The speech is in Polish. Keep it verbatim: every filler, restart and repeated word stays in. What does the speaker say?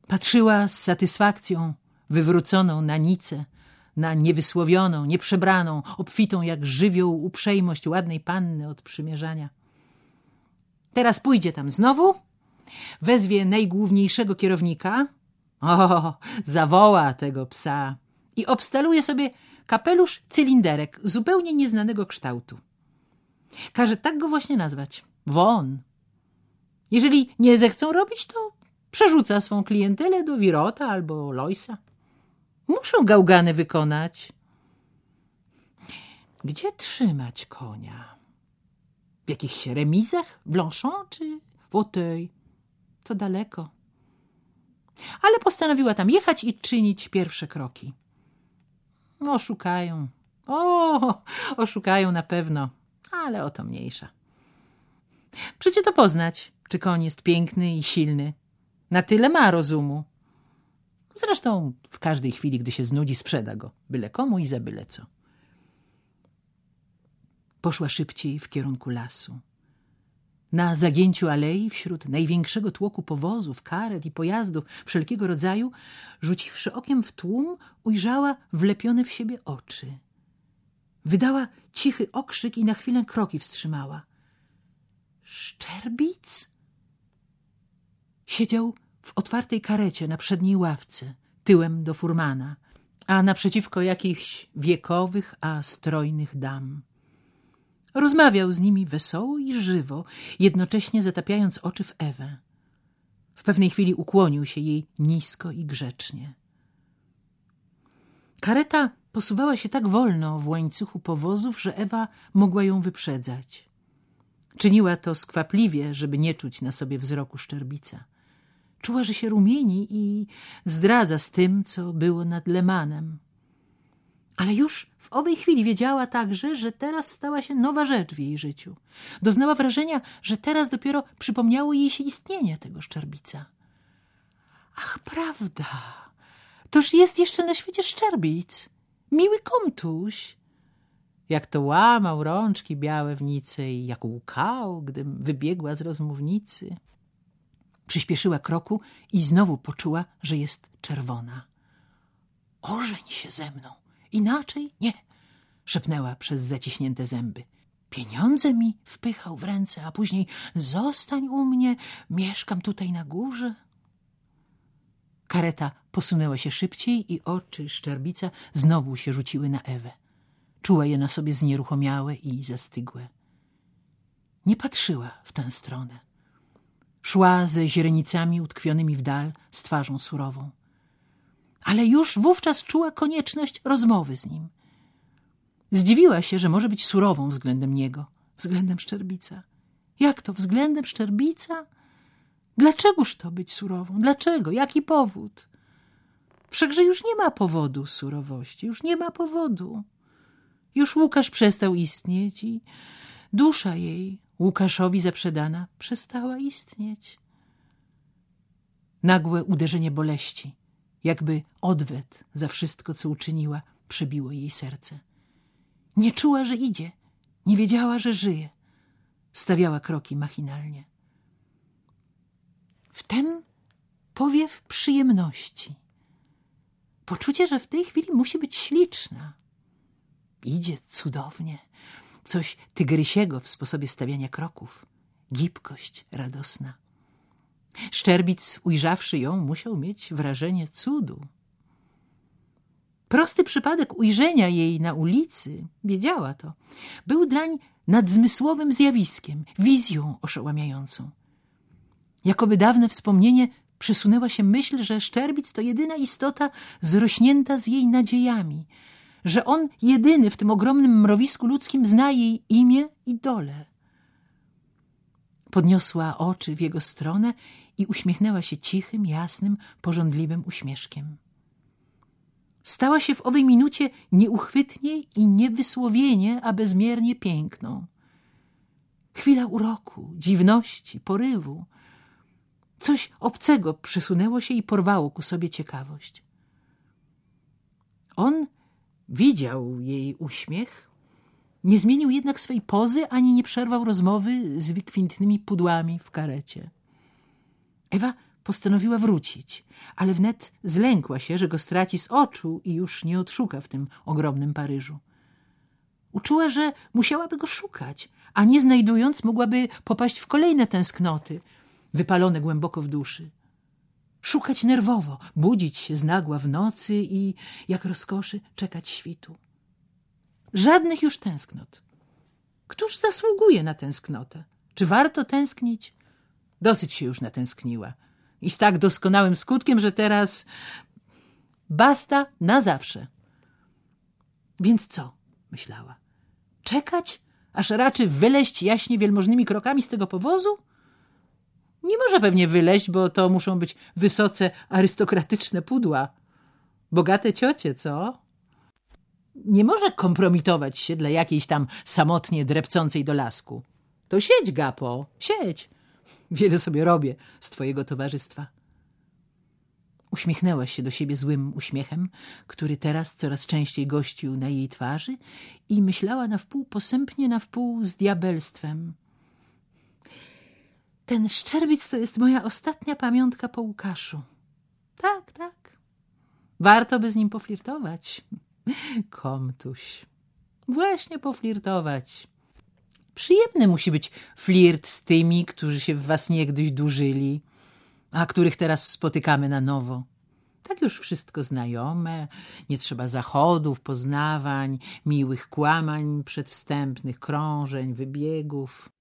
Patrzyła z satysfakcją wywróconą na Nicę, na niewysłowioną, nieprzebraną, obfitą jak żywioł uprzejmość ładnej panny od przymierzania. Teraz pójdzie tam znowu, wezwie najgłówniejszego kierownika, o, zawoła tego psa i obstaluje sobie kapelusz cylinderek zupełnie nieznanego kształtu. Każe tak go właśnie nazwać. Won. Jeżeli nie zechcą robić, to przerzuca swą klientelę do Wirota albo Loysa. Muszą gałgany wykonać. Gdzie trzymać konia? W jakichś remizach? W Longchamp czy w Auteuil? To daleko. Ale postanowiła tam jechać i czynić pierwsze kroki. Oszukają. O, oszukają na pewno, ale o to mniejsza. Przecie to poznać, czy koń jest piękny i silny. Na tyle ma rozumu. Zresztą w każdej chwili, gdy się znudzi, sprzeda go. Byle komu i za byle co. Poszła szybciej w kierunku lasu. Na zagięciu alei, wśród największego tłoku powozów, karet i pojazdów wszelkiego rodzaju, rzuciwszy okiem w tłum, ujrzała wlepione w siebie oczy. Wydała cichy okrzyk i na chwilę kroki wstrzymała. Szczerbic? Siedział w otwartej karecie na przedniej ławce, tyłem do furmana, a naprzeciwko jakichś wiekowych, a strojnych dam. Rozmawiał z nimi wesoło i żywo, jednocześnie zatapiając oczy w Ewę. W pewnej chwili ukłonił się jej nisko i grzecznie. Kareta posuwała się tak wolno w łańcuchu powozów, że Ewa mogła ją wyprzedzać. Czyniła to skwapliwie, żeby nie czuć na sobie wzroku Szczerbica. Czuła, że się rumieni i zdradza z tym, co było nad Lemanem. Ale już w owej chwili wiedziała także, że teraz stała się nowa rzecz w jej życiu. Doznała wrażenia, że teraz dopiero przypomniało jej się istnienie tego Szczerbica. Ach, prawda, toż jest jeszcze na świecie Szczerbic, miły komtuś. Jak to łamał rączki białe w Nicy i jak łkał, gdym wybiegła z rozmównicy. Przyspieszyła kroku i znowu poczuła, że jest czerwona. Ożeń się ze mną. Inaczej nie, szepnęła przez zaciśnięte zęby. Pieniądze mi wpychał w ręce, a później zostań u mnie, mieszkam tutaj na górze. Kareta posunęła się szybciej i oczy Szczerbica znowu się rzuciły na Ewę. Czuła je na sobie znieruchomiałe i zastygłe. Nie patrzyła w tę stronę. Szła ze źrenicami utkwionymi w dal, z twarzą surową. Ale już wówczas czuła konieczność rozmowy z nim. Zdziwiła się, że może być surową względem niego, względem Szczerbica. Jak to względem Szczerbica? Dlaczegoż to być surową? Dlaczego? Jaki powód? Wszakże już nie ma powodu surowości, już nie ma powodu. Już Łukasz przestał istnieć i dusza jej, Łukaszowi zaprzedana, przestała istnieć. Nagłe uderzenie boleści, jakby odwet za wszystko, co uczyniła, przebiło jej serce. Nie czuła, że idzie, nie wiedziała, że żyje. Stawiała kroki machinalnie. Wtem powiew przyjemności. Poczucie, że w tej chwili musi być śliczna. Idzie cudownie. Coś tygrysiego w sposobie stawiania kroków. Gibkość radosna. Szczerbic, ujrzawszy ją, musiał mieć wrażenie cudu. Prosty przypadek ujrzenia jej na ulicy, wiedziała to, był dlań nadzmysłowym zjawiskiem, wizją oszałamiającą. Jakoby dawne wspomnienie przysunęła się myśl, że Szczerbic to jedyna istota zrośnięta z jej nadziejami, że on jedyny w tym ogromnym mrowisku ludzkim zna jej imię i dolę. Podniosła oczy w jego stronę i uśmiechnęła się cichym, jasnym, pożądliwym uśmieszkiem. Stała się w owej minucie nieuchwytnie i niewysłowienie, a bezmiernie piękną. Chwila uroku, dziwności, porywu. Coś obcego przysunęło się i porwało ku sobie ciekawość. On widział jej uśmiech, nie zmienił jednak swej pozy, ani nie przerwał rozmowy z wykwintnymi pudłami w karecie. Ewa postanowiła wrócić, ale wnet zlękła się, że go straci z oczu i już nie odszuka w tym ogromnym Paryżu. Uczuła, że musiałaby go szukać, a nie znajdując mogłaby popaść w kolejne tęsknoty, wypalone głęboko w duszy. Szukać nerwowo, budzić się znagła w nocy i, jak rozkoszy, czekać świtu. Żadnych już tęsknot. Któż zasługuje na tęsknotę? Czy warto tęsknić? Dosyć się już natęskniła. I z tak doskonałym skutkiem, że teraz basta na zawsze. Więc co? Myślała. Czekać, aż raczy wyleść jaśnie wielmożnymi krokami z tego powozu? Nie może pewnie wyleść, bo to muszą być wysoce arystokratyczne pudła. Bogate ciocie, co? Nie może kompromitować się dla jakiejś tam samotnie drepcącej do lasku. To siedź, Gapo, siedź. Wiele sobie robię z twojego towarzystwa. Uśmiechnęła się do siebie złym uśmiechem, który teraz coraz częściej gościł na jej twarzy i myślała na wpół posępnie, na wpół z diabelstwem. Ten Szczerbic to jest moja ostatnia pamiątka po Łukaszu. Tak, tak. Warto by z nim poflirtować. Komtuś. Właśnie poflirtować. Przyjemny musi być flirt z tymi, którzy się w was niegdyś dłużyli, a których teraz spotykamy na nowo. Tak już wszystko znajome, nie trzeba zachodów, poznawań, miłych kłamań przedwstępnych, krążeń, wybiegów.